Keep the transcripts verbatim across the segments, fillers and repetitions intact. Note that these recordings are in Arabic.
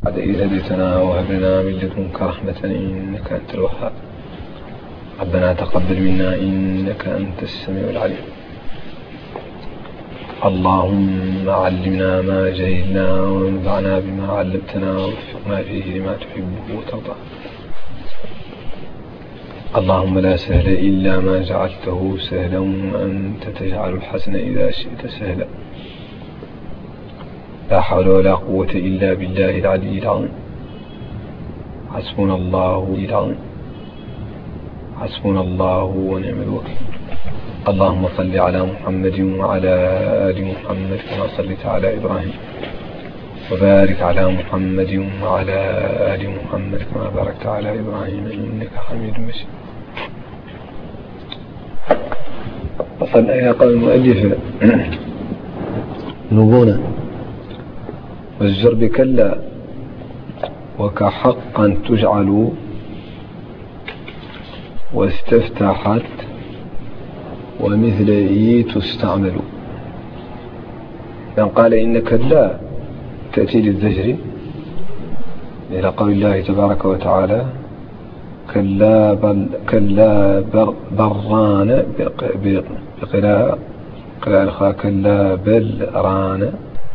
بعد إذ هديتنا وهب لنا من لدنك رحمة إنك أنت الوهاب. ربنا تقبل منا إنك أنت السميع العليم. اللهم علمنا ما جهلنا وانفعنا بما علمتنا ووفقنا فيه لما تحبه وترضى. اللهم لا سهل إلا ما جعلته سهلا وأنت تجعل الحسن إذا شئت سهلا. لا حول ولا قوة إلا بالله العلي العظيم. حسبنا الله العظيم. حسبنا الله ونعم الوكيل. اللهم صل على محمد وعلى آل محمد كما صليت على إبراهيم، وبارك على محمد وعلى آل محمد كما باركت على إبراهيم إنك حميد مجيد. وصلنا إلى قول المؤلف نبونا والزر بكلا وكحقا تجعل واستفتحت ومثل إي تستعمل. من قال إن كلا تأتي للزجر إلى قول الله تبارك وتعالى كلا بل كلا بر بران بقراءة قراءة الخاء كلا بل ران.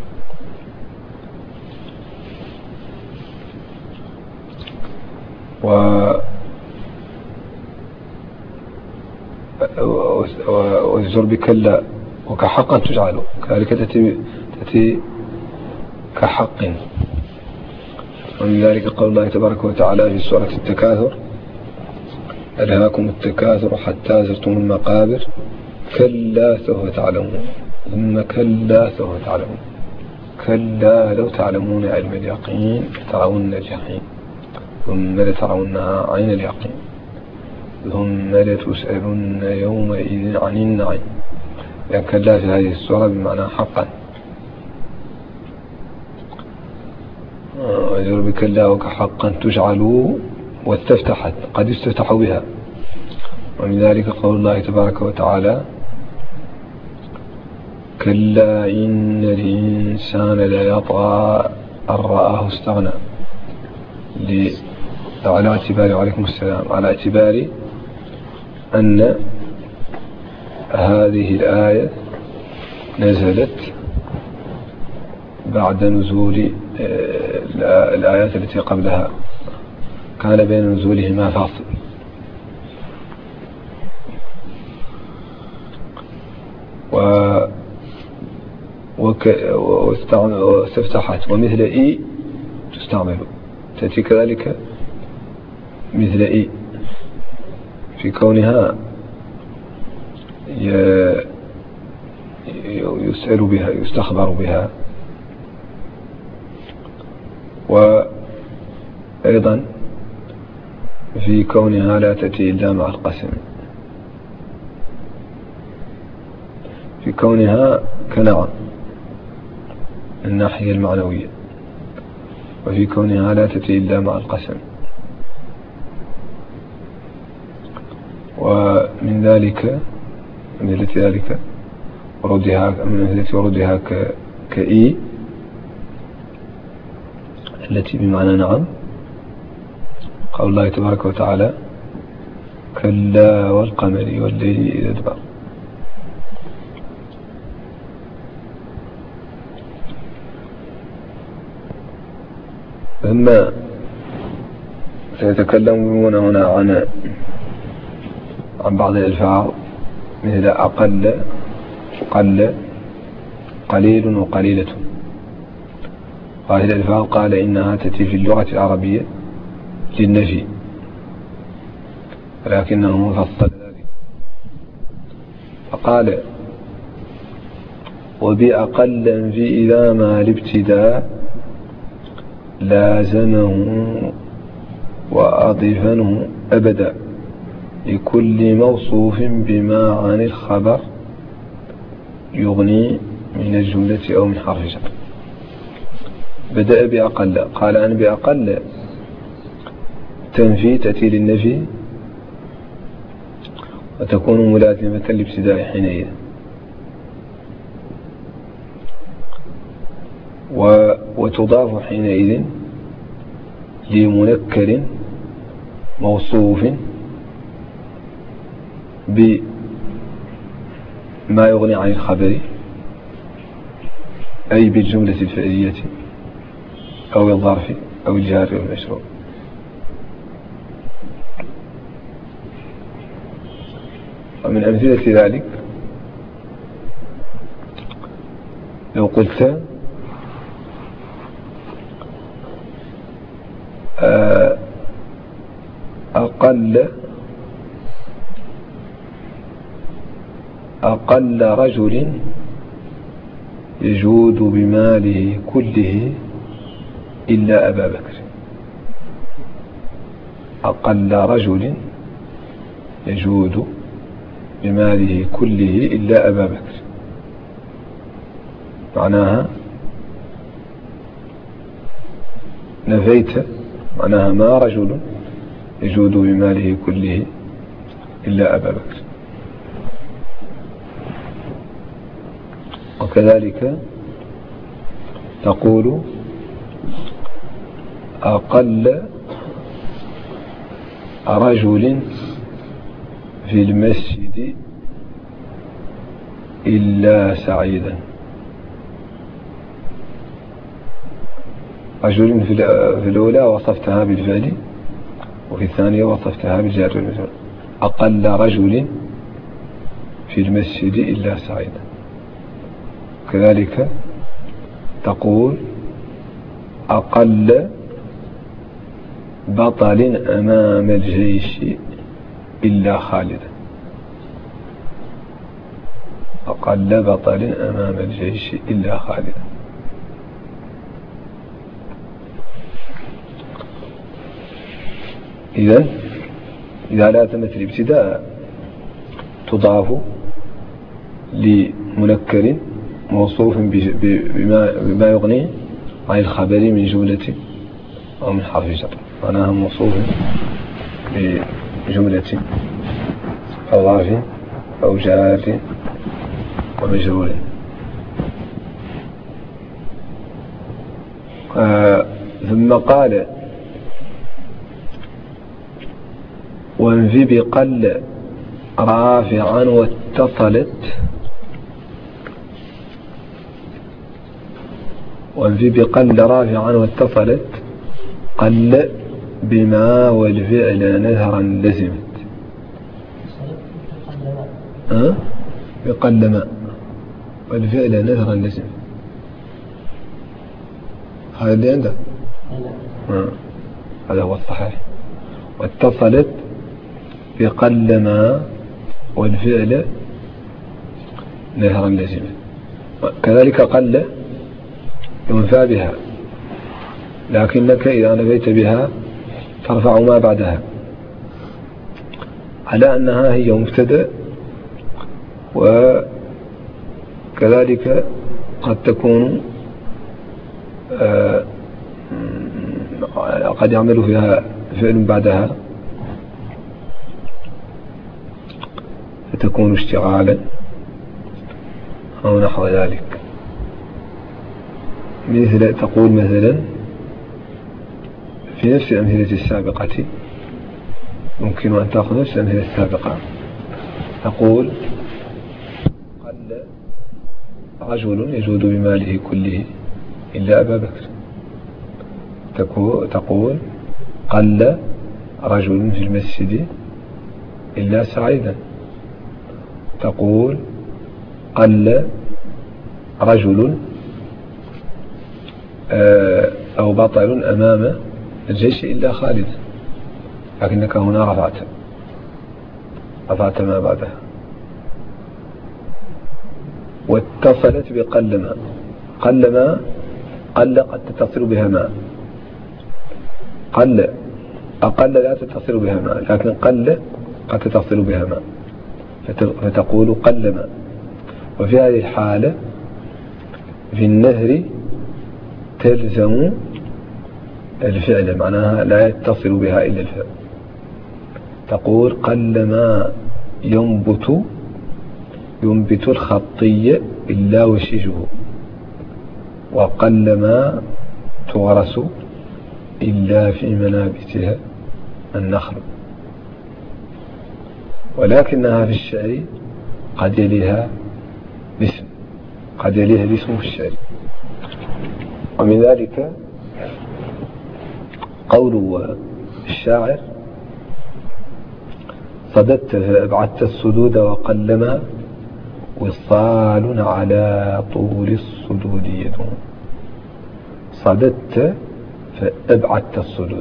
و والزر بكلا وكحقا تجعل كذلك تأتي تأتي كحق. ومن ذلك قول الله تبارك وتعالى في سورة التكاثر ألهاكم التكاثر حتى زرتم المقابر كلا سوف تعلمون ثم كلا سوف تعلمون كلا لو تعلمون علم اليقين لترون الجحيم ثم لترونها عين اليقين ثم لتسألن يومئذ عن النعيم. يعني كلا في هذه السورة بمعنى حقا. ويجر بكلا وكحقا تجعلوا واستفتحت قد استفتحوا بها. ومن ذلك قول الله تبارك وتعالى كلا إن الإنسان ليطغى أن رآه استغنى. على اعتبار وعليكم السلام على اعتبار أن هذه الآية نزلت بعد نزول الآيات التي قبلها، كان بين نزولهما فاصل. و واستفتحت ومثل إي تستعمل تأتي كذلك مثل إي في كونها يسأل بها يستخبر بها. وأيضا في كونها لا تأتي إلا مع القسم، في كونها كنعم الناحية المعنوية، وفي كونها لا تأتي إلا مع القسم. ومن ذلك من ذلك ورودها من ورودها كإي التي بمعنى نعم قول الله تبارك وتعالى كلا والقمر والليل إذا أدبر. ثم سيتكلمون هنا عن عن بعض الألفاظ مثل أقل قل قليل وقليلة. هذه الألفاظ قال إنها تأتي في اللغة العربية للنفي، ولكنه فصل ذلك فقال وبأقل في إذا ما الابتداء لازمه وأضيفنه أبدا لكل موصوف بما عن الخبر يغني من الجملة أو من حرف جر. بدأ بأقل قال أن بأقل تنفي تأتي للنفي وتكون ملازمة لابتداء حينئذ. وتضاف حينئذ لمنكر موصوف بما يغني عن الخبر، أي بالجملة الفعلية أو الظرف أو الجار والمشروع. ومن أمثلة ذلك لو قلت أقل أقل رجل يجود بماله كله إلا أبا بكر. أقل رجل يجود بماله كله إلا أبا بكر، معناها نفيت، معناها ما رجل يجود بماله كله إلا أبا بكر. وكذلك تقول أقل رجل في المسجد إلا سعيدا. رجل في الأولى وصفتها بالفعل، وفي الثانية وصفتها بالجار والمجرور. أقل رجل في المسجد إلا سعيدا. كذلك تقول أقل بطل أمام الجيش إلا خالدا. أقل بطل أمام الجيش إلا خالدا. إذن إذا لازمت الابتداء تضاف لمنكر موصوف بما, بما يغني عن الخبر من جملة أو من حرف جر، معناها موصوف بجملة أو ظرف أو جار ومجرور. آه ثم قال وانفي بقل رافعا واتصلت وانفي بقل رافعا واتصلت قل بما والفعل نذرا لزمت. أه؟ بقل ما والفعل نذرا لزمت. هذا اللي عنده أه؟ هذا هو الصحيح. واتصلت بقل ما والفعل نذرا لزمت. كذلك قل ينفى بها، لكنك إذا نفيت بها ترفع ما بعدها على أنها هي مبتدأ، وكذلك قد تكون قد يعمل فيها فعل بعدها فتكون اشتغالا أو نحو ذلك. مثل تقول مثلا في نفس الأمثلة السابقة، يمكن أن تأخذ نفس الأمثلة السابقة. تقول قل رجل يجود بماله كله إلا أبا بكر. تقول قل رجل في المسجد إلا سعيدا. تقول قل رجل أو بطل أمام الجيش إلا خالد، لكنك هنا رفعت رفعت ما بعدها. واتصلت بقل ما. قل ما قل قد تتصل بها ما، قل أقل لا تتصل بها ما، لكن قل قد تتصل بها ما، فتقول قل ما. وفي هذه الحالة في النهر تلزم الفعل، معناها لا يتصل بها إلا الفعل. تقول قل ما ينبت ينبت الخطي إلا وشيجه، وقل ما تغرس إلا في منابتها النخل، ولكنها في الشعر قد يليها الاسم قد يليها الاسم في الشعر. ومن ذلك قول الشاعر: صددت فأبعدت السدود وقلما وصال على طول الصدود يدوم. صددت فأبعدت السدود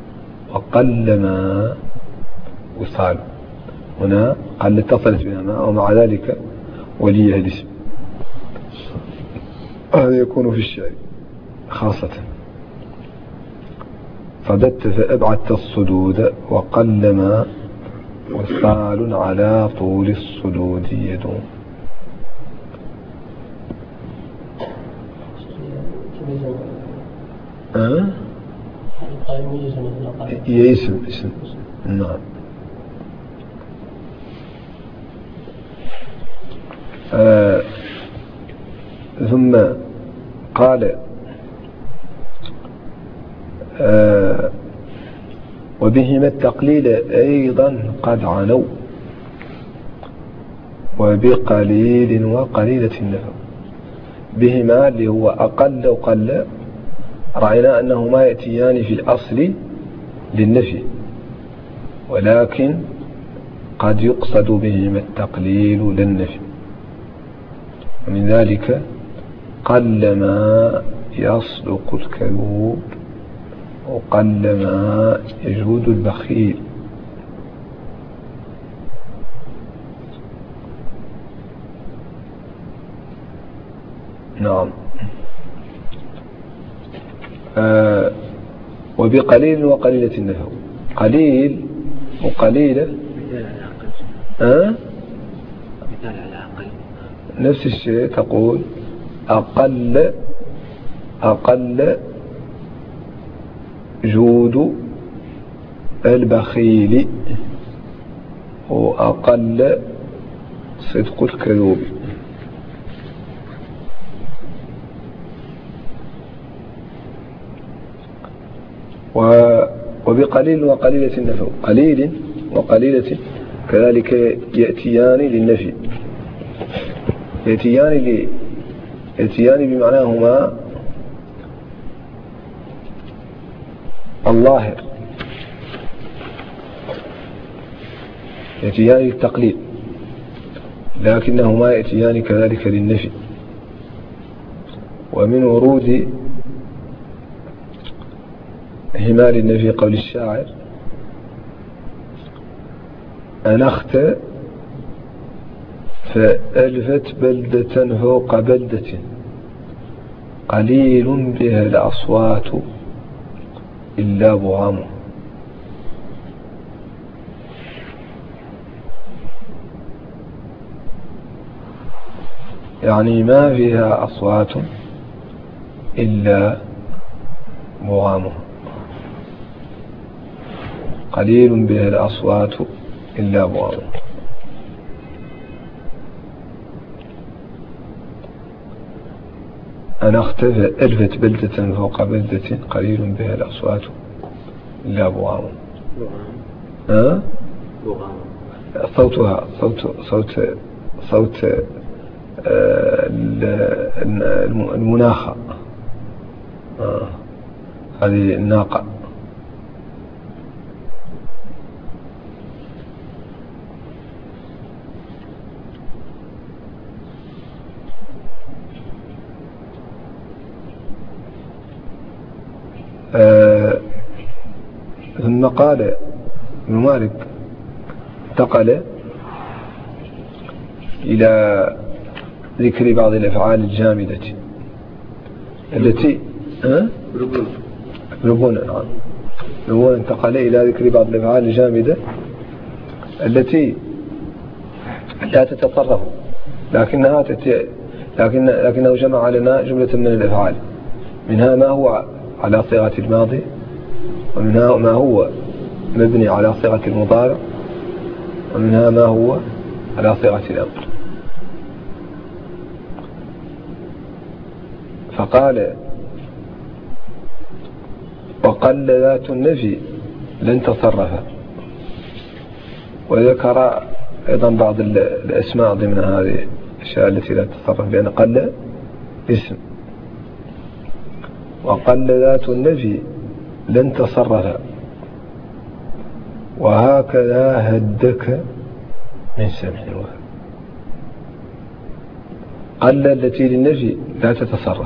وقلما وصال، هنا قال اتصلت بها ما، ومع ذلك وليها الاسم. هذا يكون في الشعر خاصة. صددت فأبعدت الصدود وقلما وصال على طول الصدود يدوم. أه؟ هي اسم اسم نعم. آه ثم قال: آه وبهما التقليل أيضا قد عنوا وبقليل وقليلة النفع. بهما اللي هو أقل وقل، رأينا أنهما يأتيان في الأصل للنفي، ولكن قد يقصد بهما التقليل للنفي. ومن ذلك: قلما يصدق الكذوب وقلما يجود البخيل. نعم. آه وبقليل وقليلة النفع. قليل وقليلة آه؟ نفس الشيء، تقول أقل أقل جود البخيل وأقل صدق الكذوب. وبقليل وقليلة النفع. قليل وقليلة كذلك يأتيان للنفي، يأتيان لي يأتيان بمعناهما الظاهر، يأتيان للتقليد، لكنهما يأتيان كذلك للنفي. ومن ورود همال النفي قول الشاعر: أنخت فألفت بلدة فوق بلدة قليل بها الأصوات إلا بغام. يعني ما فيها أصوات إلا بغامها، قليل بها الأصوات إلا بغامها. أنا اختفى ألفت بلدة فوق بلدة قليل بها الأصوات إلا بغامها. أه؟ صوتها صوت صوت صوت آه المناخة، آه هذه الناقة. آه ثم قال ابن مالك: انتقل إلى ذكر بعض الأفعال الجامدة التي أه؟ ربنا نعم ربنا انتقل إلى ذكر بعض الأفعال الجامدة التي لا تتصرف، لكنها تتي لكن لكنه جمع لنا جملة من الأفعال، منها ما هو على صيغة الماضي، ومنها ما هو مبني على صيغة المضارع، ومنها ما هو على صيغة الأمر. فقال: وقل ذات النفي لن تصرف. وذكر أيضا بعض الأسماء ضمن هذه الأشياء التي لا تتصرف، بأن قل اسم. وقل ذات النفي لن تصرف. وهكذا هدك من سمح وهب. قل التي للنفي لا تتصرف.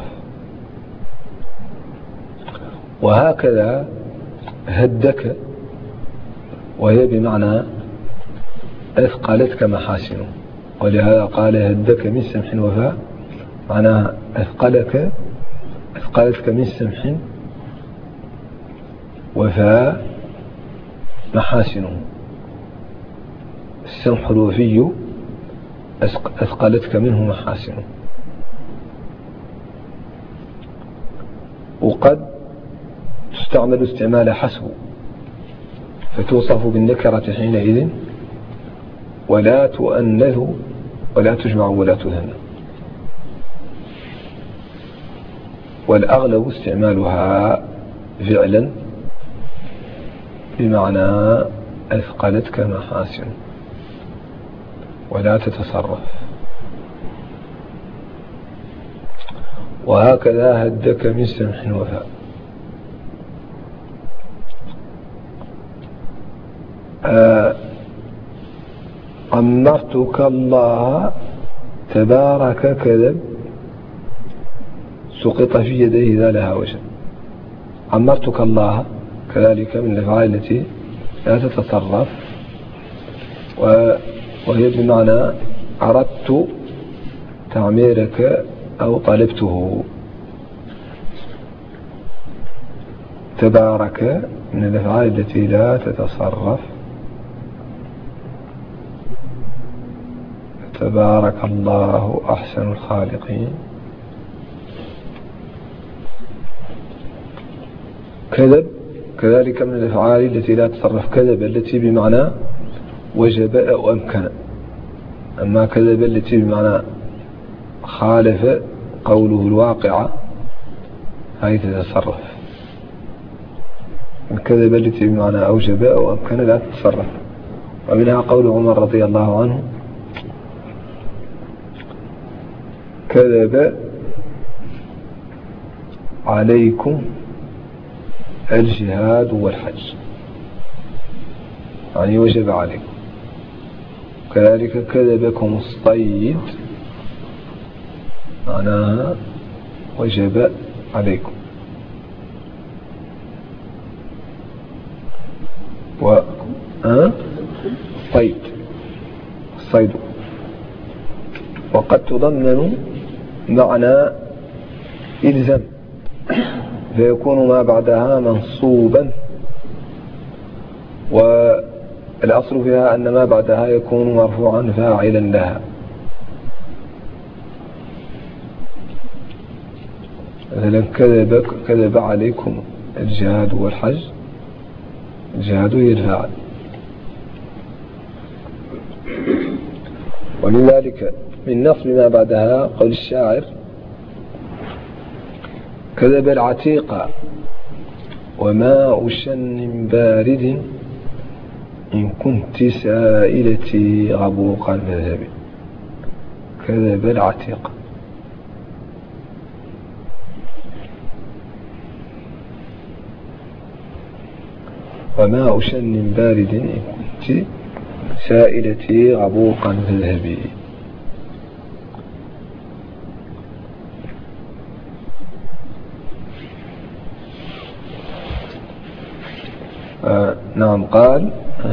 وهكذا هدك وهي بمعنى أثقلتك محاسنه، ولهذا قال هدك من سمح وفاء، معناها أثقلك أثقلتك من سمح وفاء محاسنه. السمح الوفي أثقلتك منه محاسنه. وقد تستعمل استعمال حسب، فتوصف بالنكرة حينئذ ولا تؤنث ولا تجمع ولا تثنى. والأغلب استعمالها فعلا بمعنى أثقلتك محاسن ولا تتصرف. وهكذا هدك من سمح وفاء. أمرتك الله تبارك كذب سقط في يديه ذا لها وجه. أمرتك الله كذلك من الأفعال التي لا تتصرف، وهي بمعنى أردت تعميرك أو طلبته. تبارك من الأفعال التي لا تتصرف. تبارك الله أحسن الخالقين. كذب كذلك من الأفعال التي لا تتصرف. كذب التي بمعنى وجب أو أمكن. أما كذب التي بمعنى خالف قوله الواقع هذه تتصرف. الكذب التي بمعنى أوجب أو أمكن لا تتصرف. ومنها قول عمر رضي الله عنه كذب عليكم الجهاد والحج، يعني وجب عليكم. كذلك كذبكم الصيد، معناها وجب عليكم. و أه؟ الصيد الصيد وقد تضمن معنى إلزم، فيكون ما بعدها منصوبا، والأصل فيها أن ما بعدها يكون مرفوعا فاعلا لها. مثلا كذب كذب عليكم الجهاد والحج، الجهاد هي الفاعل. ومن ذلك من نصب ما بعدها قول الشاعر كذب العتيق وماء شن بارد إن كنت سائلتي غبوق المذهب. كذب العتيق. وماء شن بارد إن كنت سائلتي غبوق المذهب. آه نعم. قال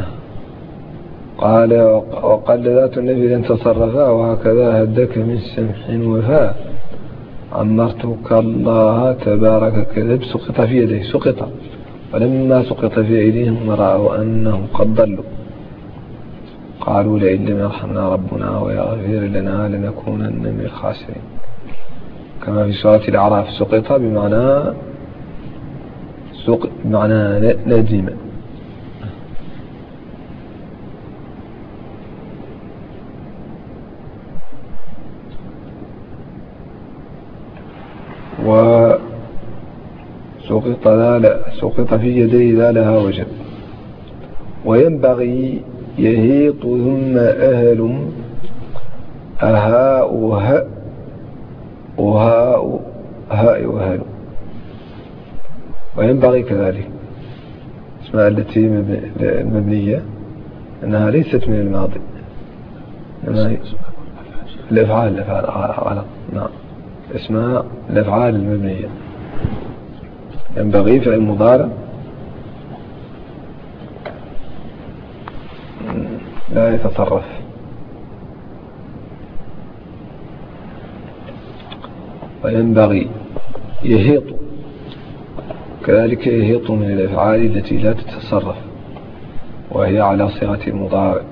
قال وقال ذات النبي لن تصرفا وهكذا هدك من سمح وفاء. أمرتك الله تبارك كذب سقط في يديه. سقط، ولما سقط في أيديهم رأوا أنهم قد ضلوا قالوا لئن لم يرحمنا ربنا ويغفر لنا لنكونن من الخاسرين. كما في سورة الأعراف سقط بمعنى سقط بمعنى ندم. سقط لا سقط في يديه لا لها وجب. وينبغي يهيط ثم أهل أهاء وهاء وهاء هاء وهل. وينبغي كذلك اسمها التي المبنية أنها ليست من الماضي، إنها الأفعال الأفعال نعم اسمها الأفعال المبنية. ينبغي فعل مضارع لا يتصرف. وينبغي يهيط كذلك يهيط من الأفعال التي لا تتصرف وهي على صيغة المضارع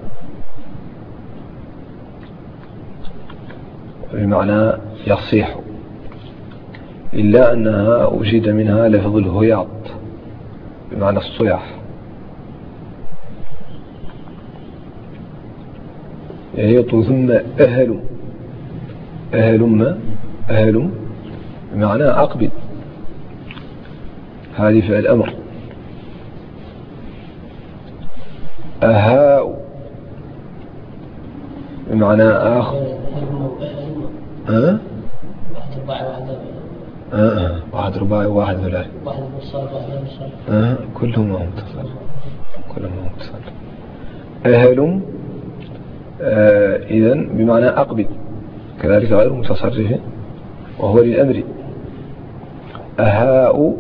بمعنى يصيح، إلا أنها وجد منها لفظ الهياط بمعنى الصياح. يهيط ثم أهل أهلم أهلم بمعنى أقبل، هذه فعل أمر. أهاء بمعنى آخر ها أه؟ واحد رباعي وواحد ثلاثي واحد متصل واحد متصل أه؟ كلهم متصل كلهم متصل. أهلم آه إذن بمعنى أقبل كذلك غير متصرف وهو للأمر. أهاء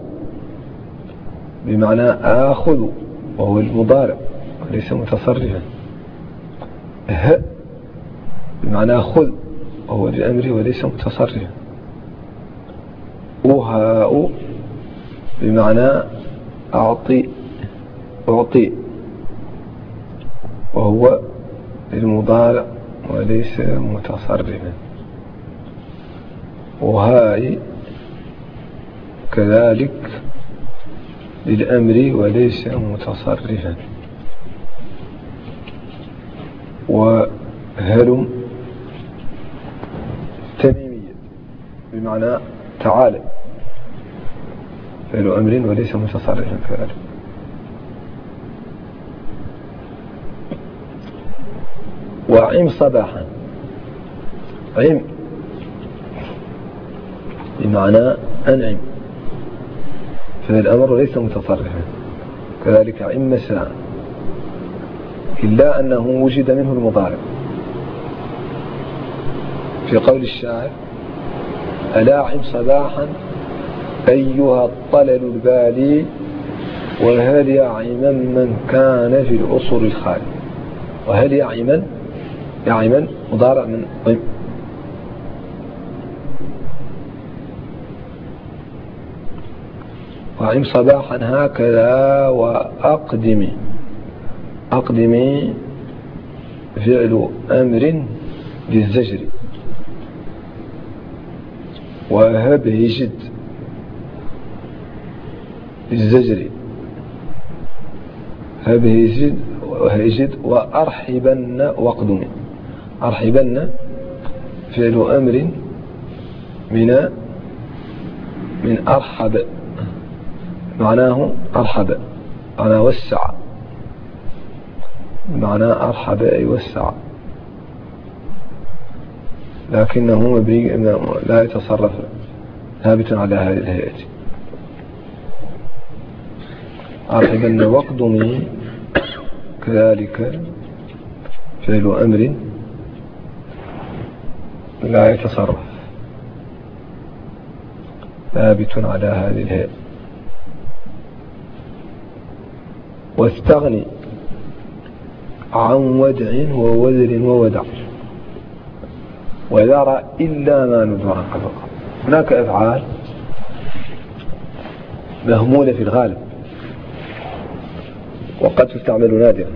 بمعنى آخذ وهو المضارع وليس متصرفا. أه بمعنى خذ وهو للأمر وليس متصرفا. أهاء بمعنى أعطي أعطي وهو المضارع وليس متصرفا. وهاي كذلك للأمر وليس متصرفا. وهلم تميمية بمعنى تعالى فعل أمر وليس متصرفا كذلك. وعم صباحا عم بمعنى أنعم فالأمر ليس متصرفا كذلك. عم مساء إلا أنه وجد منه المضارع في قول الشاعر ألا عم صباحا أيها الطلل البالي وهل يعما من كان في العصر الخالي. وهل يعما يعما مضارع من عم. وعم صباحا هكذا وأقدمي أقدمي فعل أمر للزجر. وهبه جد للزجر هبه جد وهجد. وأرحبن واقدمي أرحبن فعل أمر من من أرحب معناه أرحب معناه وسع معناه أرحب أي وسع لكنه مبني لا يتصرف ثابت على هذه الهيئة. أرحبن واقدمي كذلك فعل أمر لا يتصرف ثابت على هذه الهيئة. واستغني عن ودع ووذر وودع وذر إلا ما ندر عن قبل. هناك أفعال مهمولة في الغالب وقد تستعمل نادرا.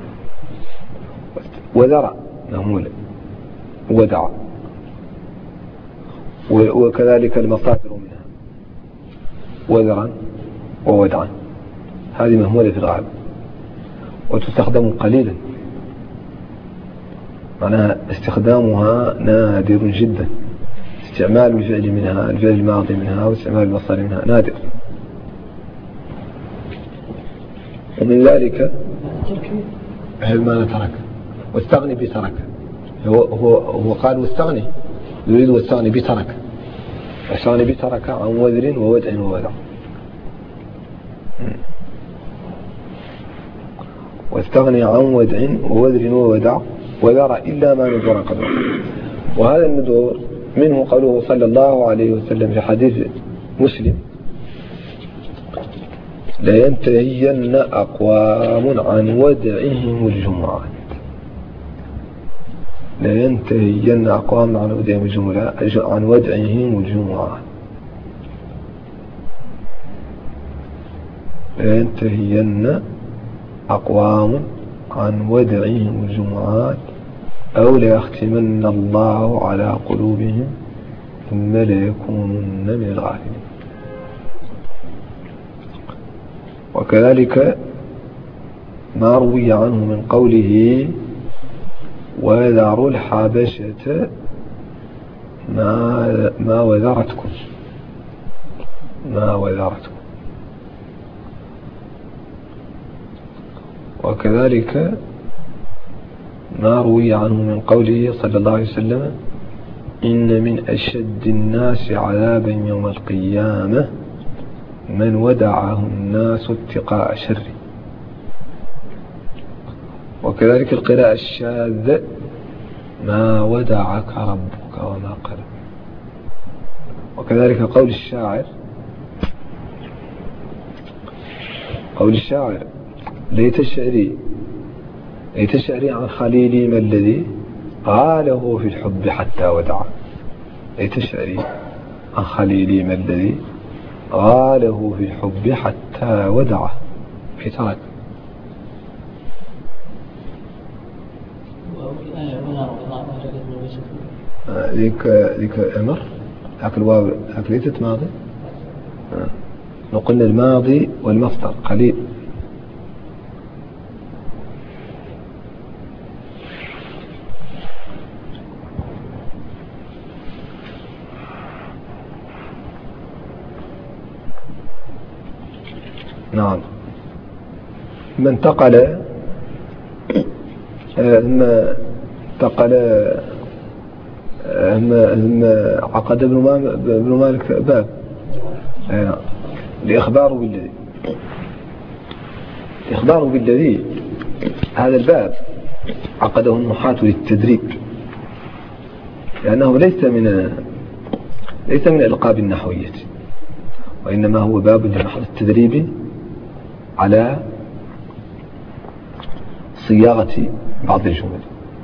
وذر مهمولة ودع وكذلك المصادر منها وذرا وودعا هذه مهمولة في الغالب وتستخدم قليلا معناها استخدامها نادر جدا. استعمال الفعل منها الفعل الماضي منها واستعمال المصدر منها نادر ومن ذلك هل ما ترك واستغني بترك، هو هو هو قال واستغني، يريد واستغني بترك، واستغني بترك عن وذر وودع وودع، واستغني عن ودع ووذر وودع وذر إلا ما نذر قبله. وهذا النذور منه قوله صلى الله عليه وسلم في حديث مسلم: لينتهين أقوام عن ودعهم الجمعات، لينتهين أقوام عن ودعهم الجمعات عن ودعهم الجمعات لينتهين أقوام عن ودعهم الجمعات أو ليختمن الله على قلوبهم ثم ليكونن من الغافلين. وكذلك ما روي عنه من قوله: وذروا الحبشة ما, ما وذرتكم ما وذرتكم. وكذلك ما روي عنه من قوله صلى الله عليه وسلم: إن من أشد الناس عذابا يوم القيامة من ودعه الناس اتقاء شره. وكذلك القراءة الشاذة: ما ودعك ربك وما قلى. وكذلك قول الشاعر قول الشاعر ليت شعري ليت شعري عن خليلي ما الذي قاله في الحب حتى ودع. ليت شعري عن خليلي ما الذي قاله في الحب حتى ودع في ترك. ذيك ذيك أمر ذاك الواو ذاك ليست ماضي. نقلنا الماضي والمصدر قليل. نعم. ثم انتقل ثم انتقل ثم عقد ابن مالك باب الإخبار بالذي الإخبار بالذي هذا الباب عقده النحاة للتدريب، لأنه ليس من ليس من الألقاب النحوية، وإنما هو باب لمحض التدريب على صياغة بعض الجمل.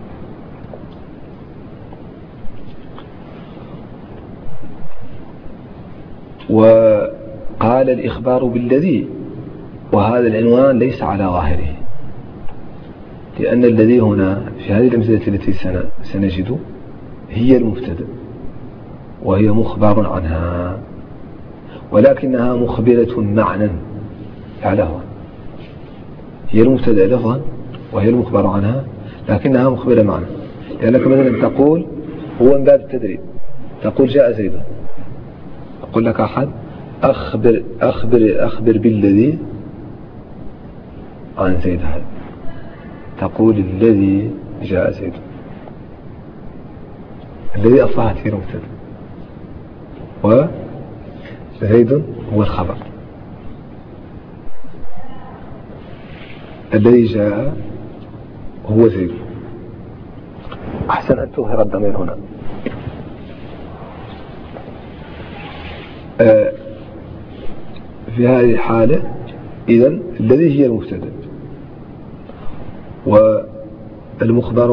وقال الإخبار بالذي، وهذا العنوان ليس على ظاهره، لأن الذي هنا في هذه الأمثلة التي سنجد هي المبتدأ وهي مخبر عنها، ولكنها مخبرة معنى على هو هي المبتدأ لفظا وهي المخبر عنها، لكنها مخبرة معنى. لأنك مثلا تقول هو من باب التدريب، تقول جاء زيد، أقول لك أحد أخبر أخبر أخبر بالذي عن زيد هذا، تقول الذي جاء زيد. الذي أصبحت فيه مبتدأ وزيد هو الخبر. الذي جاء هو زيد. أحسن أن تظهر الضمير هنا. آه في هذه الحالة إذن الذي هي المبتدأ، والمخبر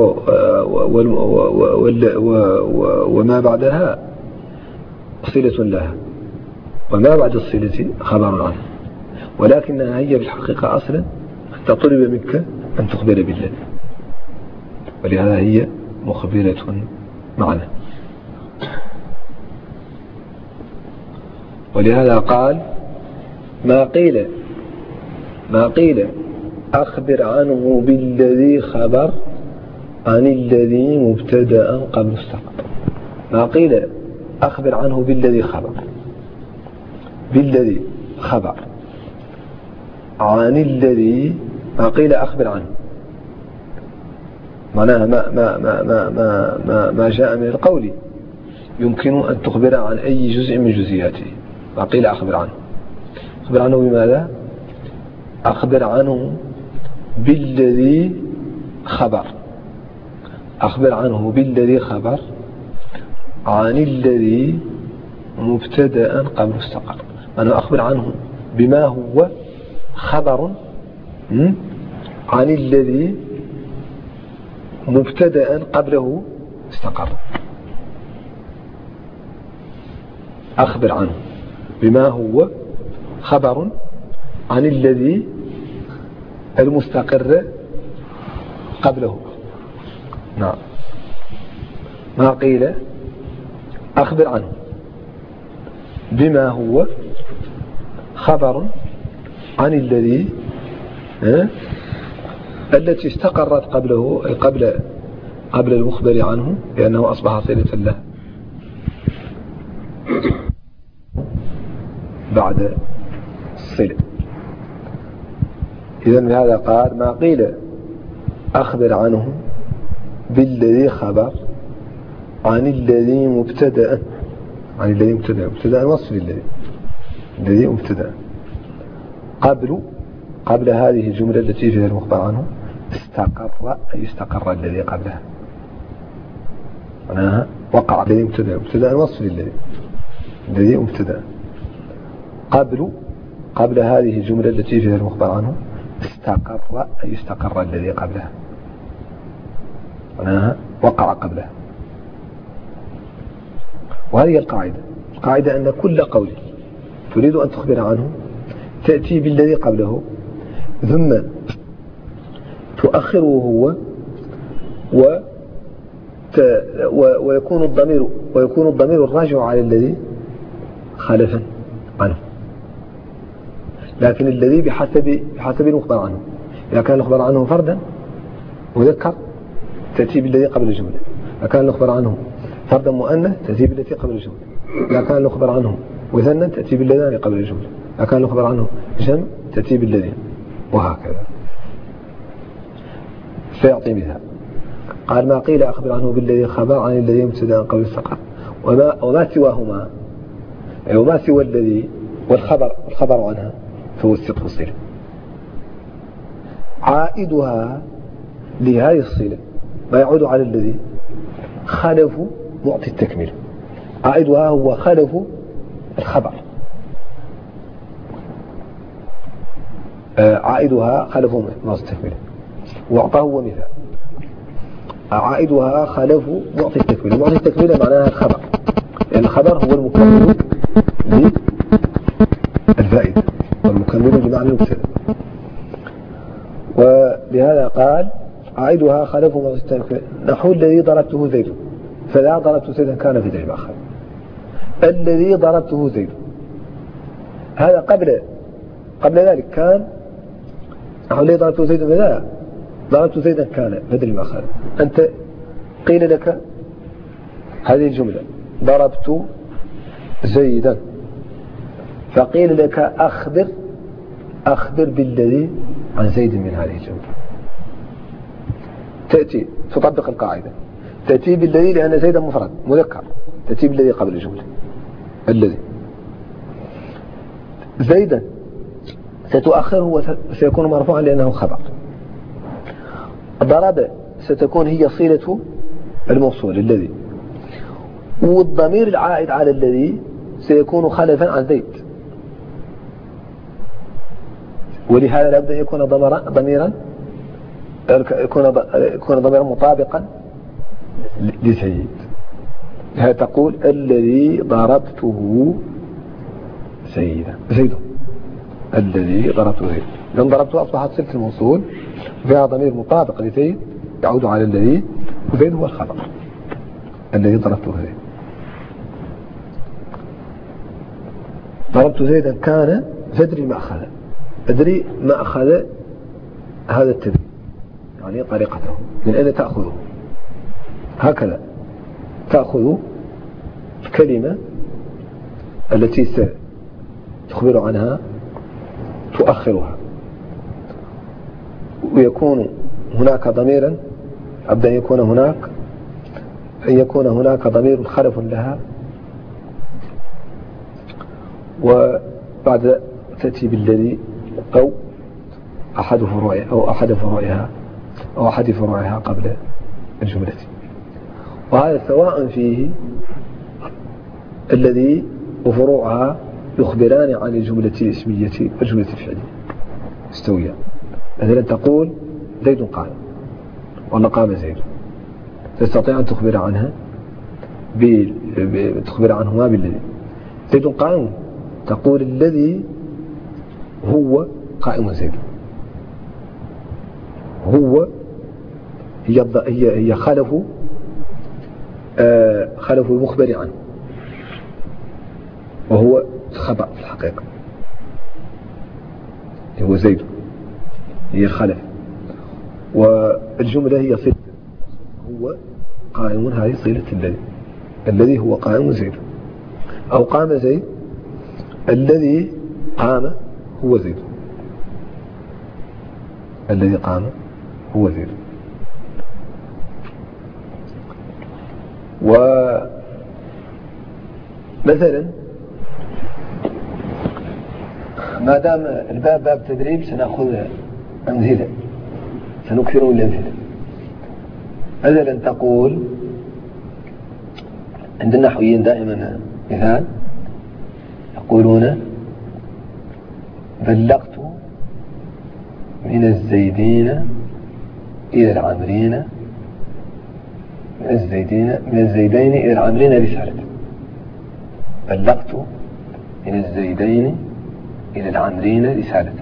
وما بعدها صلة لها، وما بعد الصلة خبر عنه، ولكنها هي في الحقيقة أصلا حتى طلب منك أن تخبر بالله، ولهذا هي مخبرة معنى. ولهذا قال ما قيل ما قيل أخبر عنه بالذي خبر عن الذي مبتدأ قبل السقط. ما قيل أخبر عنه بالذي خبر، بالذي خبر عن الذي ما قيل أخبر عنه، معناها ما, ما, ما, ما, ما, ما, ما جاء من القول يمكن أن تخبر عن أي جزء من جزئياته. ما قيل أخبر عنه، أخبر عنه بماذا؟ أخبر عنه بالذي خبر، أخبر عنه بالذي خبر عن الذي مبتدأ قبل استقر. أنا أخبر عنه بما هو خبر عن الذي مبتدأ قبله استقر. أخبر عنه بما هو خبر عن الذي المستقر قبله. نعم. ما قيل أخبر عنه بما هو خبر عن الذي اه التي استقرت قبله، أي قبل قبل المخبر عنه، لأنه أصبح صلة له بعد الصلة. إذن بهذا قال ما قيل أخبر عنه بالذي خبر عن الذي مبتدأ، عن الذي مبتدأ، مبتدأ وصف الذي الذي مبتدأ قبل قبل هذه الجملة التي فيها المخبر عنه استقر، أي استقر الذي قبلها، معناها وقع الذي مبتدأ، مبتدأ وصف الذي الذي مبتدأ قبل قبل هذه الجملة التي فيها المخبر عنه استقر، أي استقر الذي قبلها، معناها وقع قبلها. وهذه القاعدة، القاعدة أن كل قول تريد أن تخبر عنه تأتي بالذي قبله ثم تؤخره هو و ويكون الضمير ويكون الضمير الراجع على الذي خلفا عنه، لكن الذي بحسب بحسب المخبر عنه. إذا كان المخبر عنه فردا مذكر تأتي بالذي قبل الجملة، إذا كان المخبر عنه فردا مؤنث تأتي بالذي قبل الجملة، إذا كان المخبر عنه مثنى تأتي بالذان قبل الجملة، إذا كان المخبر عنه جمع تأتي بالذين، وهكذا. سيعطي مثال قال ما قيل أخبر عنه بالذي خبر عن الذي مبتدأ قبل استقر وما, وما سواهما، أي وما سوى الذي والخبر الخبر عنها فهو الصدق الصلة. عائدها لهذه الصلة ما يعود على الذي خلف معطي التكميل، عائدها هو خلف الخبر، عائدها خلف معطي التكميل، وأعطاه هو مثال عائدها خلف معطي التكميل. معطي التكميل معناها الخبر، يعني الخبر هو المكمل للفائدة والمكمل لمعنى المبتدأ. ولهذا قال عائدها خلف معطي التكميل نحو الذي ضربته زيد، فلا ضربت زيدا كان في تجمع آخر. الذي ضربته زيد هذا قبل قبل ذلك كان نحو الذي ضربته زيد، فلا ضربت زيدا كان بدل ما خالف. أنت قيل لك هذه الجملة ضربت زيدا، فقيل لك أخبر أخبر بالذي عن زيد من هذه الجملة. تأتي تطبق القاعدة، تأتي بالذي لأن زيدا مفرد مذكر، تأتي بالذي قبل الجملة. الذي زيدا ستؤخره وسيكون مرفوعا لأنه خبر. ضرب ستكون هي صلة الموصول الذي، والضمير العائد على الذي سيكون خلفا عن زيد، ولهذا لابد أن يكون ضميرا يكون ضميرا مطابقا لزيد. لهذا تقول الذي ضربته زيدا زيد الذي ضربته زيد، لأن ضربته أصبحت صلة الموصول فيها ضمير مطابق لزيد يعود على الذي، وزيد هو الخبر الذي ضربته زيد. ضربت زيدا كان فادري ما أخذ، أدري ما أخذ هذا التدريب، يعني طريقته من أين تأخذه. هكذا تأخذ الكلمة التي ستخبر عنها تؤخرها ويكون هناك ضميرا قبل أن يكون هناك أن يكون هناك ضمير خلف لها، وبعد تأتي بالذي أو أحد فروعها أو أحد فروعها أو أحد فروعها قبل الجملة. وهذا سواء فيه الذي وفروعها يخبران عن الجملة الاسمية والجملة الفعلية استويا. مثلا تقول زيد قائم ولا قام زيد، تستطيع أن تخبر عنها تخبر عنهما بالذي. زيد قائم تقول الذي هو قائم زيد، هو هي هي هي خلف آه خلف المخبر عنه، وهو خطأ في الحقيقة، هو زيد هي الخلف، والجملة هي صلة هو قائم، هذه صلة الذي الذي هو قائم زيد، أو قام زيد الذي قام هو زيد، الذي قام هو زيد. ومثلا ما دام الباب باب تدريب سنأخذ أمثلة، سنكثر من الأمثلة. مثلا تقول عند النحويين دائما مثال يقولون بلغت من الزيدين إلى العمرين من الزيدين من الزيدين إلى العمرين رسالة. بلغت من الزيدين إلى العمرين رسالة.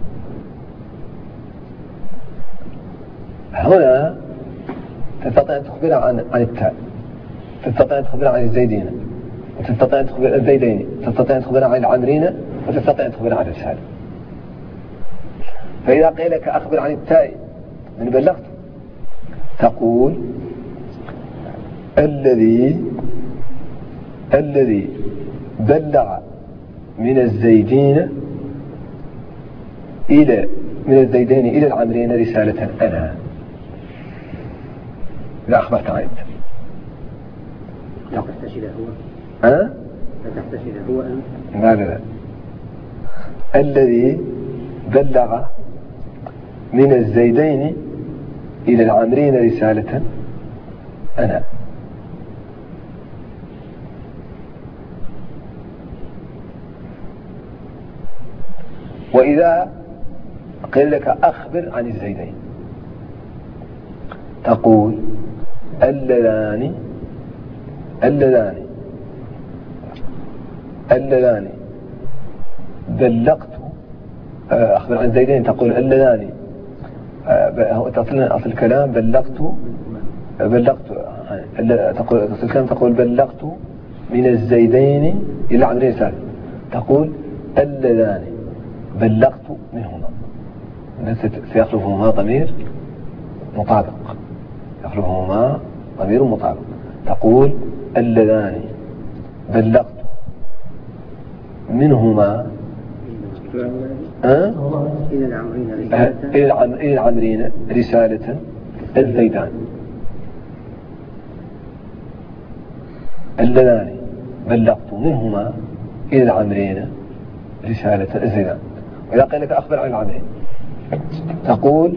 هنا تستطيع أن تخبر عن عن التاء، تستطيع أن تخبر عن الزيدين، وتستطيع أن تخبر الزيدين، تستطيع أن تخبر عن العمرين، وتستطيع أن تخبر عن الرسالة. فإذا قيل لك أخبر عن التاء من بلغت، تقول الذي الذي بلغ من الزيدين إلى من الزيدين إلى العمرين رسالة أنا. لا أخبرت عنه لا تحتشد هو أنا لا تحتشد هو أنت لا لا لا الذي بلغ من الزيدين إلى العمرين رسالة أنا. وإذا قيل لك أخبر عن الزيدين، تقول اللذان اللذان اللذان بلغت أخبر عن الزيدين، تقول اللذان تصل الكلام بلغت بلغت تقول تصل الكلام تقول بلغت من الزيدين إلى العمرين رسالة، تقول اللذان بلغت منهما، سيخلفهما ضمير مطابق، يخلفهما ضمير مطابق. تقول اللذان بلغت منهما أه؟ إلى العمرين رسالة إلى العمرين رسالة الزيدان. اللذان بلغت منهما إلى العمرين رسالة الزيدان. وإذا قيل لك أخبر عن العمرين، تقول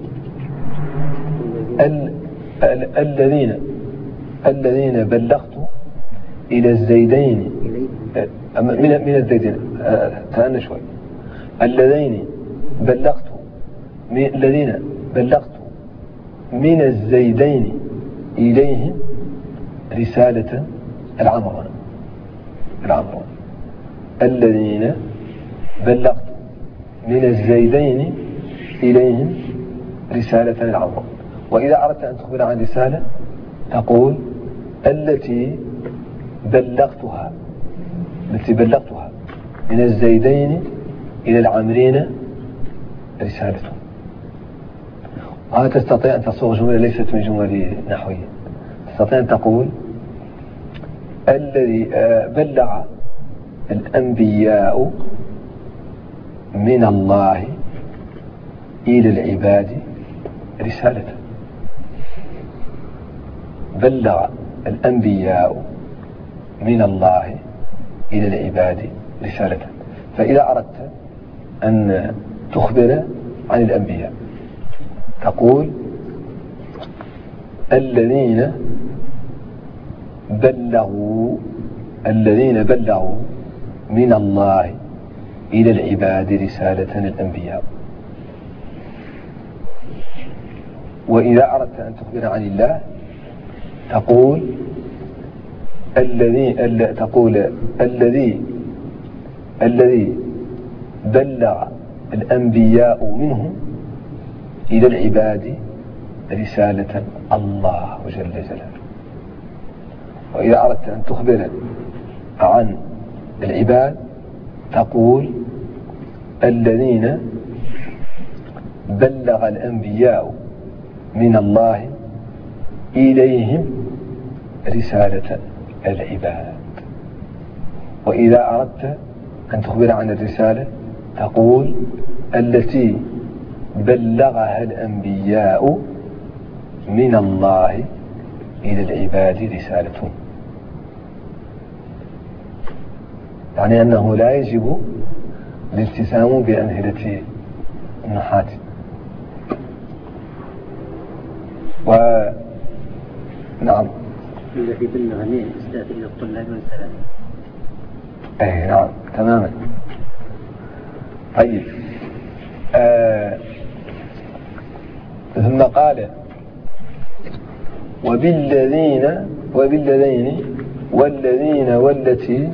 ال ال الذين الذين بلغت إلى الزيدين من من الزيدين تأنى شوي الذين بلغت الذين بلغت من الزيدين إليهم رسالة العمران العمران الذين بلغت من الزيدين إليهم رسالة العمران. وإذا أردت أن تخبر عن رسالة تقول التي بلغتها التي بلغتها من الزيدين إلى العمرين رسالة. وهذا تستطيع أن تصوغ جملة ليست من جمل نحوية. تستطيع أن تقول الذي بلغ الأنبياء من الله إلى العباد رسالة. بلغ الأنبياء من الله إلى العباد رسالة. فإذا أردت أن تخبر عن الأنبياء تقول الذين بلغوا الذين بلغوا من الله إلى العباد رسالة الأنبياء. وإذا أردت أن تخبر عن الله تقول الذي تقول الذي الذي بلغ الأنبياء منه إلى العباد رسالة الله جل جلاله. وإذا أردت أن تخبر عن العباد تقول الذين بلغ الأنبياء من الله إليهم رسالة العباد. وإذا أردت أن تخبر عن الرسالة تقول التي بلغها الأنبياء من الله إلى العباد رسالة. يعني أنه لا يجب الالتزام بأمثلة النحاة. ونعم الذي بلغ من إسداد إلى الطلاب والسلام. أي نعم تماما. طيب آه ثم قال وبالذين وبالذين والذين والتي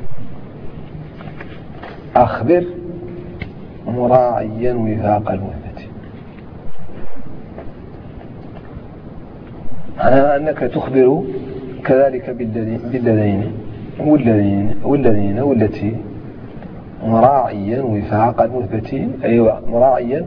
أخبر مراعيا وفاق المثبت. معناها أنك تخبر كذلك بالذين والذين والذين والتي مراعيا وفاق المثبتين. أيوة مراعيا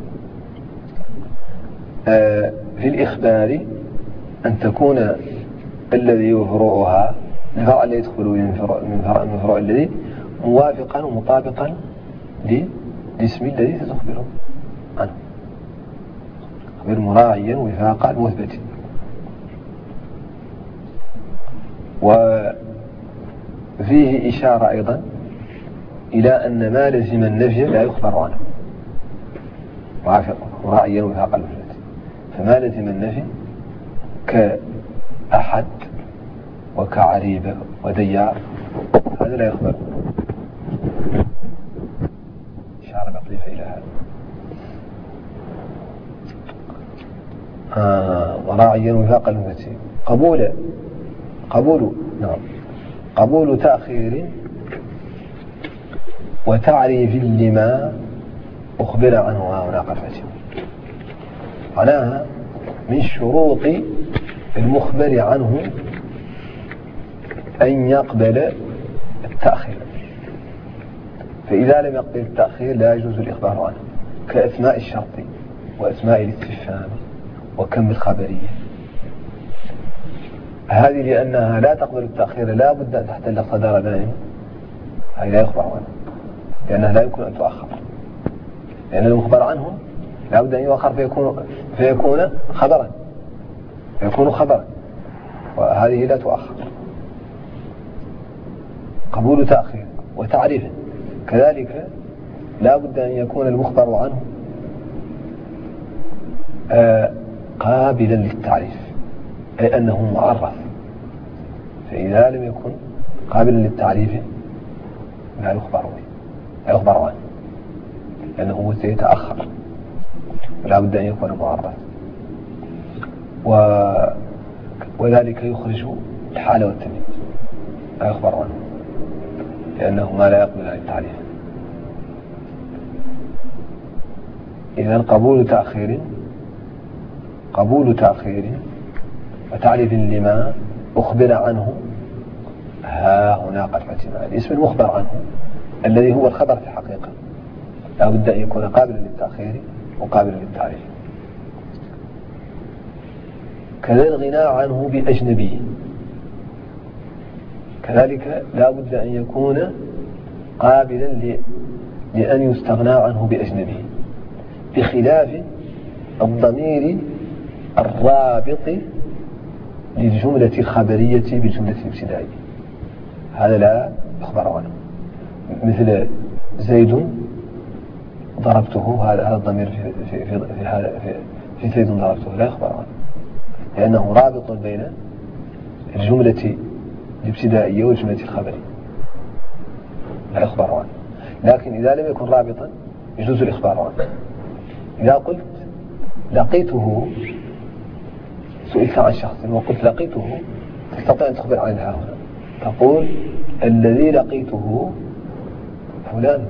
آه في الإخبار أن تكون الذي وفروعها الفرع الذي يدخل من فرع من فروع الذي موافقا ومطابقا للاسم الذي تخبره عنه. خبر مراعيا وفاق المثبت. وفيه إشارة أيضا إلى أن ما لزم النفي لا يخبر عنه مراعيا وفاق المثبت. فما لزم النفي كأحد وكعريبة وديار هذا لا يخبر. إشارة لطيفة إلى هذا. آه مراعيا وفاق المثبت. قبول قبول نعم قبول تأخير وتعريف لما أخبر عنه هنا قفته. معناها من شروط المخبر عنه أن يقبل التأخير. فإذا لم يقبل التأخير لا يجوز الإخبار عنه كأسماء الشرط وأسماء الاستفهام وكم الخبرية. هذه لأنها لا تقبل التأخير لا بد أن تحتل الصدارة دائما. هذه لا يخبر عنه لأنها لا يمكن أن تؤخر. لأن المخبر عنه لا بد أن يؤخر فيكون فيكون خبرا فيكون خبرا وهذه لا تؤخر. قبول تأخير وتعريف كذلك لا بد أن يكون المخبر عنه آه قابلا للتعريف أي أنه معرف. فإذا لم يكن قابلا للتعريف لا يخبر به لا يخبر عنه لأنه سيتأخر ولا بد أن يكون معرف. و... وذلك يخرج الحالة والتمييز لا يخبر عنه لأنه ما لا يقبل للتعريف. إذن قبول تأخير قبول تأخير وتعريف لما أخبر عنه ها هنا قد فتم الاسم المخبر عنه الذي هو الخبر في الحقيقة لا بد أن يكون قابلا للتأخير وقابلا للتعريف. كذا الغناء عنه بأجنبي كذلك لا بد أن يكون قابلا لأن يستغنى عنه بأجنبي. بخلاف الضمير الرابط للجملة الخبرية بالجملة الابتدائية، هذا لا يخبر عنه. مثل زيد ضربته، هذا هذا الضمير في في في في, في, في زيد ضربته لا يخبر عنه، لأنه رابط بين الجملة الابتدائية والجملة الخبرية، لا يخبر عنه. لكن إذا لم يكن رابطا يجوز الإخبار عنه. إذا قلت لقيته، سئلت عن شخص وقلت لقيته، تستطيع أن تخبر عن هنا، تقول الذي لقيته فلان.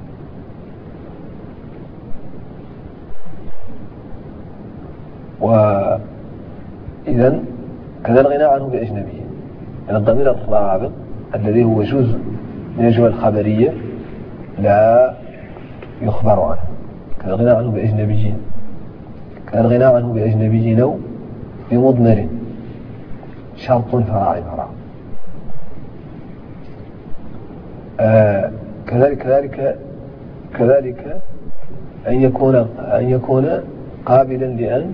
وإذن كذا الغناء عنه بأجنبي، يعني الضمير الرابط الذي هو جزء من الجمل الخبرية لا يخبر عنه، كذا الغناء عنه بأجنبي، كذا الغناء عنه بأجنبي أو بمضمر شرط فراعي فراع. آه كذلك كذلك كذلك أن يكون أن يكون قابلا لأن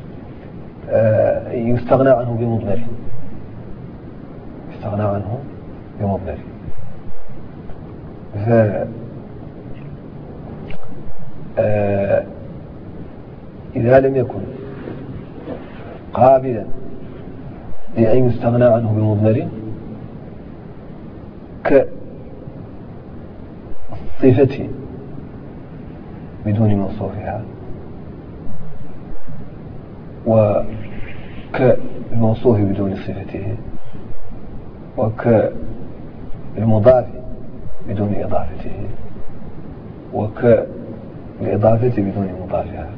آه يستغنى عنه بمضمر، يستغنى عنه بمضمر. ف آه إذا لم يكن قابلا لأن يستغنى عنه بمضمر كالصفة بدون موصوفها، وكالموصوف بدون صفته، وكالمضاف بدون إضافته، وكالإضافة بدون مضافها،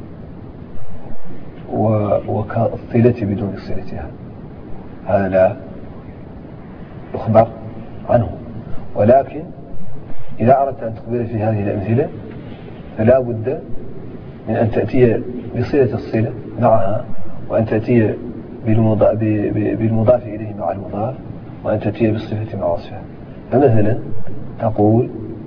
وكالصلة بدون صلتها، هذا لا يخبر عنه. ولكن إذا أردت أن تخبر في هذه الأمثلة فلا بد من أن تأتي بصلة الصلة معها، وأن تأتي بالمضاف إليه مع المضاف، وأن تأتي بالصفة مع وصفها. فمثلا تقول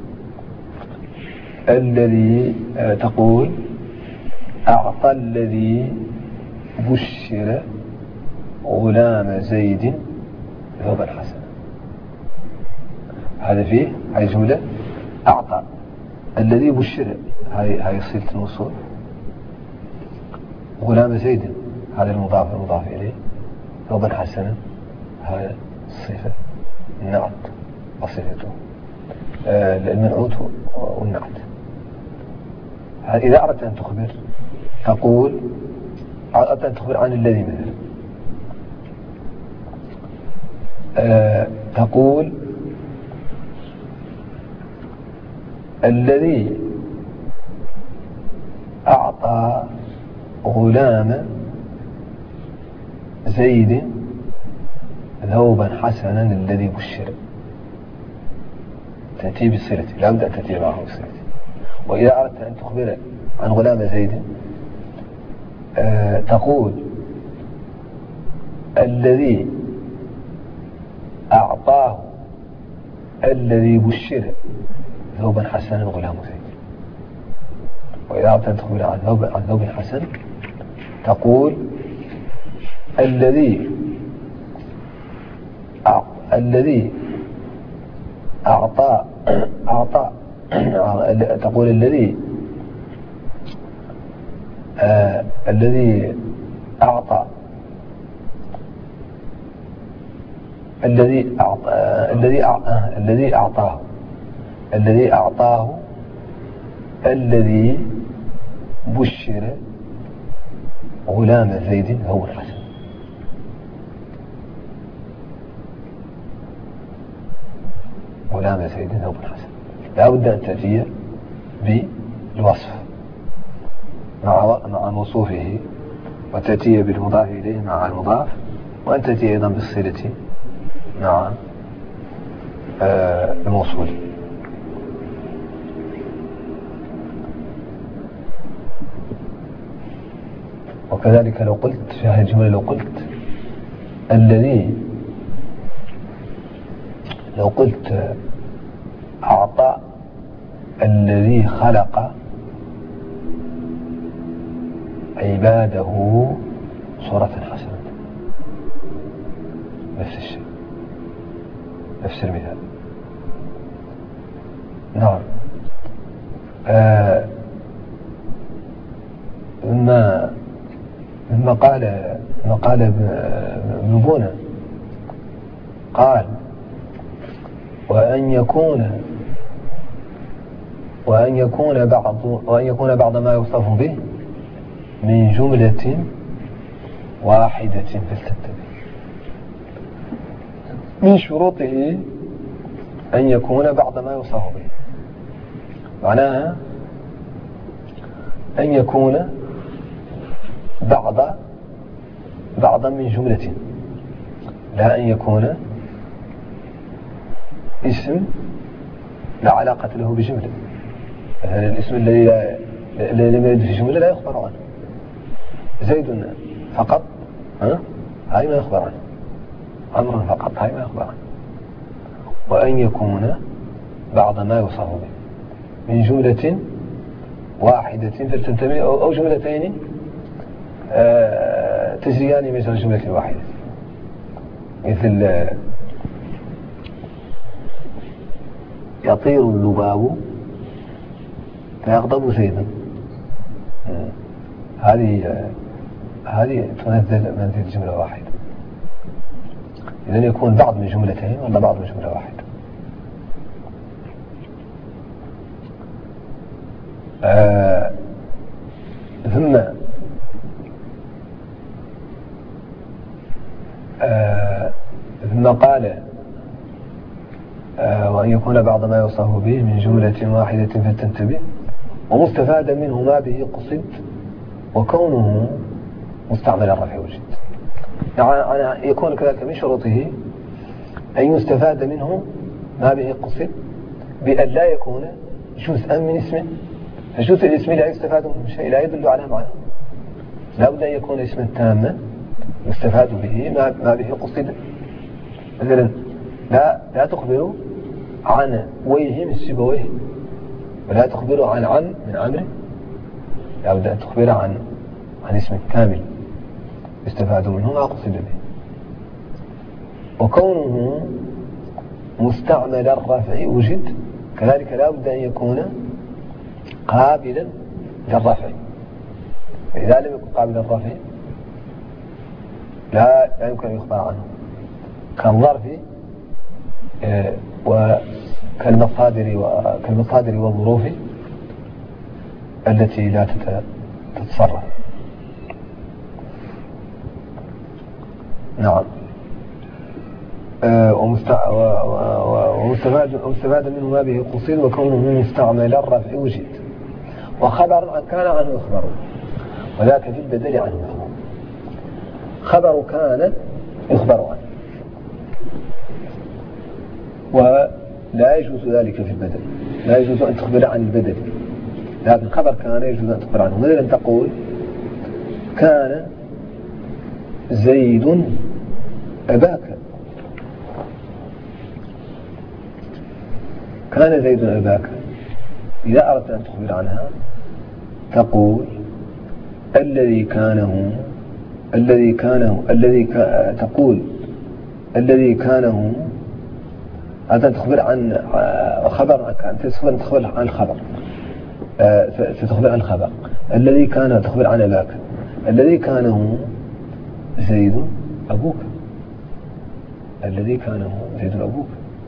الذي تقول أعطى الذي بشر غلام زيد ثوبا حسنا، هذا فيه هذه جملة أعطى الذي بشر، هذه هذه صلة الموصول، غلام زيد هذا المضاف المضاف إليه، ثوبا حسنا هذا الصفة النعت وصفته آه المنعوت والنعت. إذا أردت أن تخبر تقول أردت أن تخبر عن الذي مثلا آه تقول الذي أعطى غلام زيد ثوبا حسنا الذي بشر، تأتي بالصلة، لا بد أن تأتي معه بالصلة. وإذا أردت أن تخبر عن غلام زيد أه تقول الذي أعطاه الذي بشر ثوبا حسنا غلام زيد. وإذا أردت أن تخبر عن ثوب عن ثوب حسن تقول الذي الذي أعطى أعطى تقول الذي آه الذي أعطى الذي أعطى الذي أعطاه الذي أعطاه الذي أعطاه الذي بشر غلام زيد هو الحسن. غلام زيد هو الحسن، لا بد أن تأتي بالوصف مع مع موصوفه، وتأتي بالمضاف إليه مع المضاف، وأن تأتي أيضا بالصلة مع آه الموصول. وكذلك لو قلت في هذه الجملة، لو قلت الذي لو قلت أعطى الذي خلق عباده صورة حسنة. نفس الشيء، نفس المثال. نعم. آه مما مما قال ما قال ابن بونة قال وأن يكون وأن يكون بعض وأن يكون بعض ما يوصف به من جملة واحدة فلتنتبه. من شروطه أن يكون بعض ما يوصف به، معناها أن يكون بعض بعضا من جملة، لا أن يكون اسم لا علاقة له بجملة. مثلا الاسم الذي لم يرد في جملة لا يخبر عنه. زيد فقط ها هاي ما يخبر عنه، عمرو فقط هاي ما يخبر عنه. وأن يكون بعض ما يوصف به من جملة واحدة فلتنتبه أو جملتين آه تجريان مثل الجملة الواحدة، مثل يطير اللباب فيغضب زيدا. هذه هذه تنزل منزل جملة واحدة. إذن يكون بعض من جملتين ولا بعض من جملة واحدة. آه ثم آه ثم قال آه وأن يكون بعض ما يوصف به من جملة واحدة فتنتبه ومستفادا منه ما به قصد وكونه مستعمل الرفع وجد. يعني يكون كذلك من شروطه أن يستفاد منه ما به قصد بأن لا يكون جزءا من اسمه، فجزء الاسم لا يستفاد منه شيء لا يدل على معنى، لا بد أن يكون اسما تاما يستفاد به ما به قصد. مثلا لا لا تخبر عن ويه من سيبويه، ولا تخبر عن عن من عمرو، لا بد أن تخبر عن عن اسم كامل يستفاد منه ما قصد به. وكونه مستعمل الرفع وجد، كذلك لا بد أن يكون قابلا للرفع. إذا لم يكن قابلا للرفع لا لا يمكن أن يخبر عنه، كالظرف وكالمصادر وكالمصادر والظروف التي لا تتصرف. نعم. ومستفاد منه ما به قصير وكونه مستعمل الرفع وجد. وخبر كان عنه يخبر، وذاك في البدل عنه يخبر. خبر كان يخبر عنه ولا يجوز ذلك في البدل، لا يجوز أن تخبر عن البدل، لكن خبر كان يجوز أن تخبر عنه. مثلا تقول كان زيد أباك، كان زيد أباك. إذا أردت أن تخبر عنها تقول الذي كانه الذي كانه الذي كا تقول الذي كانه. هذا تخبر عن خبر، أنت تخبر عن الخبر، ستخبر عن الخبر. الذي كان تخبر عن أباك. الذي كانه زيد أبوك، الذي كانه زيد أبوك.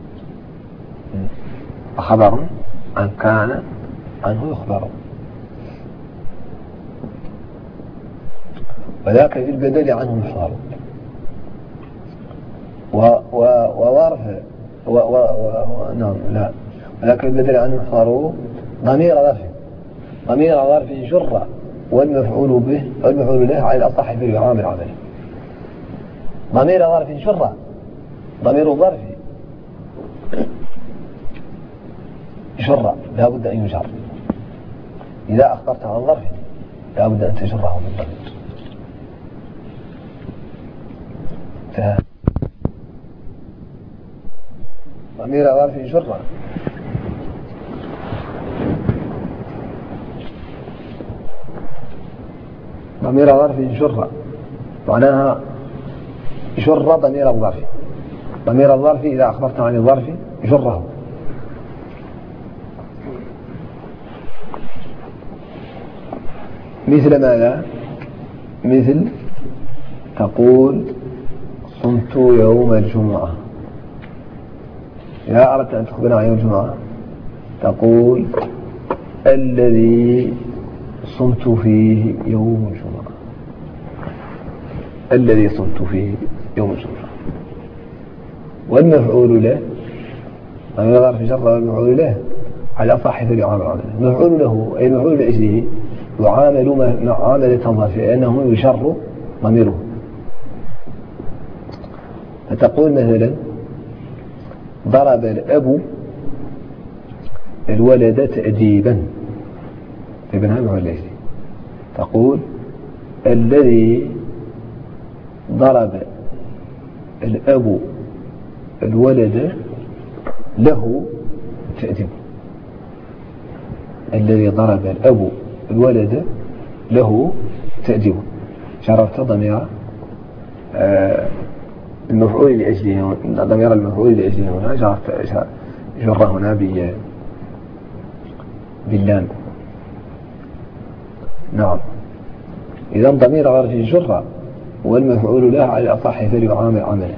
خبر عن كان عنه يخبر. وذاك في البدل عنه يخبر. وظرف و و و نعم لا وذاك في البدل عنه يخبر ضمير ظرف ضمير ظرف جر والمفعول به والمفعول له على الأصح في يعامل عمله. ضمير ظرف جر، ضمير ظرف جر لا بد أن يجر. إذا أخبرت عن ظرف لا بد أن تجره بالضمير. ضمير ظرف جر ضمير ظرف جر، معناها جر ضمير الظرف. ضمير الظرف إذا أخبرت عن الظرف جره. مثل ماذا؟ مثل تقول صمت يوم الجمعة. إذا أردت أن تخبرنا عن يوم الجمعة تقول الذي صمت فيه يوم الجمعة. الذي صمت فيه يوم الجمعة. والمفعول له ضمير ظرف جر والمفعول له على صح فليعامل عامله. المفعول له أي المفعول لأجله يعامل معاملة ظرف لأنه يجر ضميره. فتقول مثلا ضرب الأب الولد تأديبا، ابنها مفعول لأجله. تقول الذي ضرب الأب الولد له تأديب. الذي ضرب الأب الولد له تأديب. شرفت ضمير آه المفعول لأجله، ضمير المفعول لأجله هنا جرت جر هنا باللام. نعم. إذا ضمير غرف جر والمفعول له على الأصح فليعامل عملا.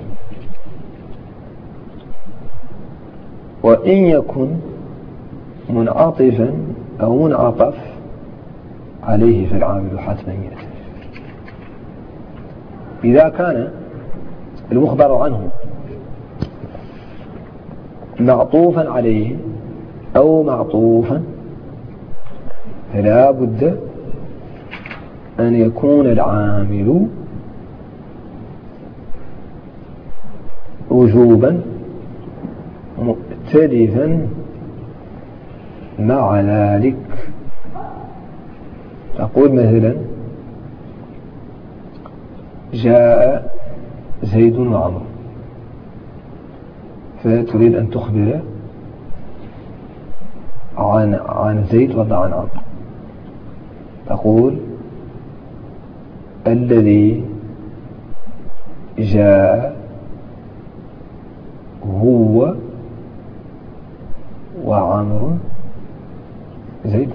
وإن يكن منعطفا أو منعطف عليه فالعامل حتما يأتي. إذا كان المخبر عنه معطوفا عليه أو معطوفا فلا بد أن يكون العامل وجوبا مؤتلفا مع ذلك. تقول مثلا جاء زيد وعمر، فتريد أن تخبر عن عن زيد وضع عن عمر. تقول الذي جاء هو وعمر زيد.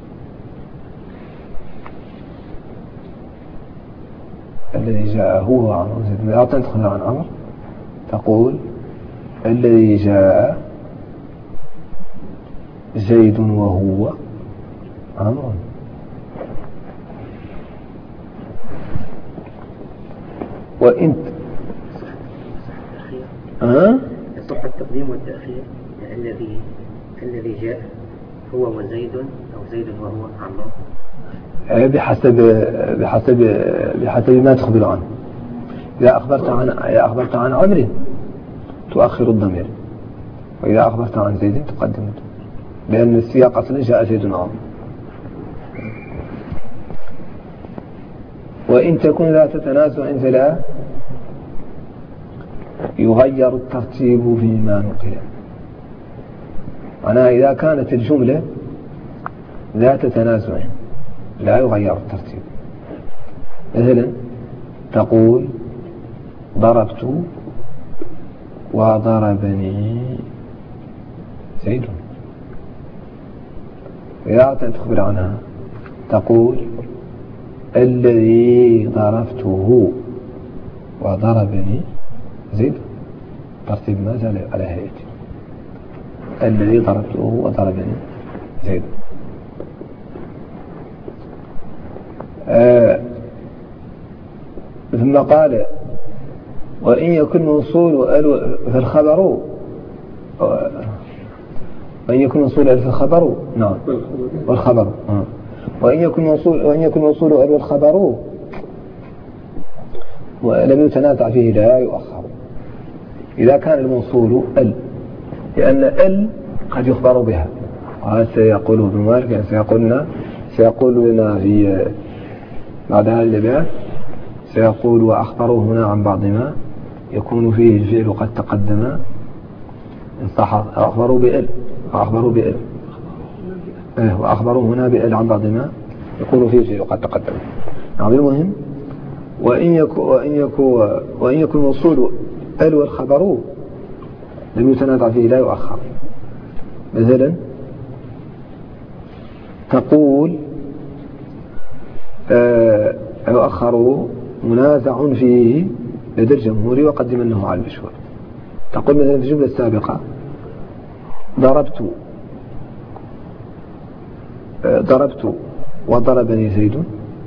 الذي جاء هو وعمر زيد. لا تدخل عن عمر تقول الذي جاء زيد وهو عمر. وإنت أه؟ يصح التقديم والتأخير. الذي الذي جاء هو وزيد أو زيد وهو عمر بحسب بحسب بحسب ما تخبر عنه. إذا أخبرت عن إذا أخبرت عن عمر تؤخر الضمير، وإذا أخبرت عن زيد تقدم، لأن السياق أصلا جاء زيد وعمر. وإن تكن ذات تنازع فلا يغير الترتيب فيما نقل. أنا إذا كانت الجملة ذات تنازع لا يغير الترتيب. مثلا تقول ضربت وضربني زيد. إذا أردت أن تخبر عنها تقول الذي ضربته وضربني زيد. ترتيب ما زال على هيئته. الذي ضربته وضربني زيد. آه ثم قال وإن يكن موصول في الخبر وإن يكن موصول في الخبر نعم والخبر آه. وإن يكن موصول وإن يكن موصول ال والخبر ولم يتنازع فيه لا يؤخر. إذا كان الموصول ال، لأن ال قد يخبر بها. وهذا سيقوله ابن مالك، سيقولنا سيقول لنا في بعد هذا البيان سيقول وأخبره هنا عن بعض ما يكون فيه الفعل قد تقدم إن صح. أخبروا بال وأخبروا بال وأخبروا هنا بال عن بعض ما يكون فيه الفعل قد تقدم. نعم المهم وإن يكون وإن يكون وإن يكون موصول ال والخبر لم يتنازع فيه لا يؤخر. مثلا تقول آه يؤخر منازع فيه لدى الجمهور وقدمنه على المشهور. تقول مثلا في الجملة السابقة ضربت آه ضربت وضربني زيد،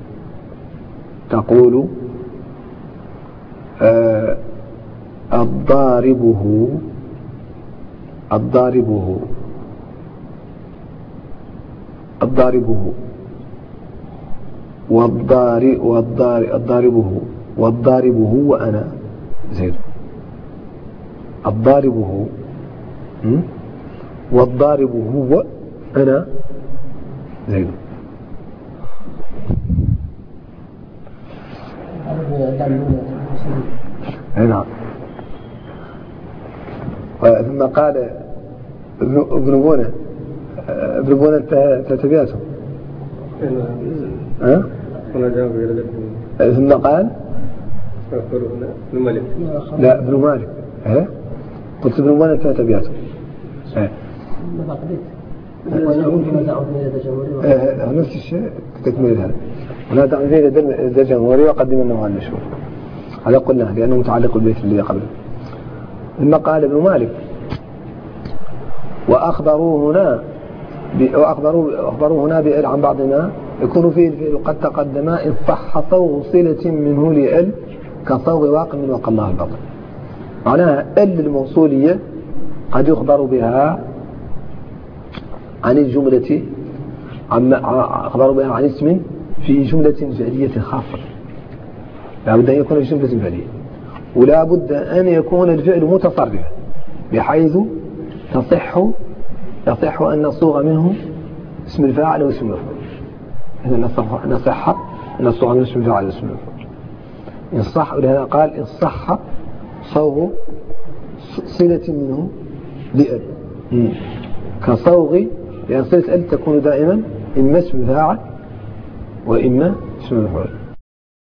تقول آه الضاربه الضاربه الضاربه والضارب والضاربه والضاربه وأنا زيد. الضاربه والضاربه هو أنا زيد. نعم. ثم قال ابن بونة ابن بونة تتبعته ها؟ ثم قال ابن مالك. لا ابن مالك. ها؟ قلت ابن بونة تتبعته. ها؟ نفس الشيء تكمل هذا. ولا دع فيه لدى الجمهور وقدمنه على المشهور. هذا قلنا لأنه متعلق بالبيت الذي قبله. ثم قال ابن مالك وأخبروا هنا وأخبروا أخبروا هنا بأل عن بعض ما يكون فيه الفعل قد تقدم إن صح صوغ صلة منه لأل كصوغ واقع من وقع الله البطل. معناها ال الموصولية قد يخبر بها عن الجملة عن أخبر بها عن اسم في جملة فعلية خاصة، لا بد أن يكون في جملة فعلية، ولا بد أن يكون الفعل متصرفا بحيث تصح يصح أن نصوغ منه اسم الفاعل واسم المفعول. إذا نصح نصح أن نصوغ منه اسم الفاعل واسم المفعول إن صح. ولهذا قال إن صح صوغ صلة منه لأل كصوغ، لأن صلة أل تكون دائما إما اسم الفاعل وإما اسم المفعول.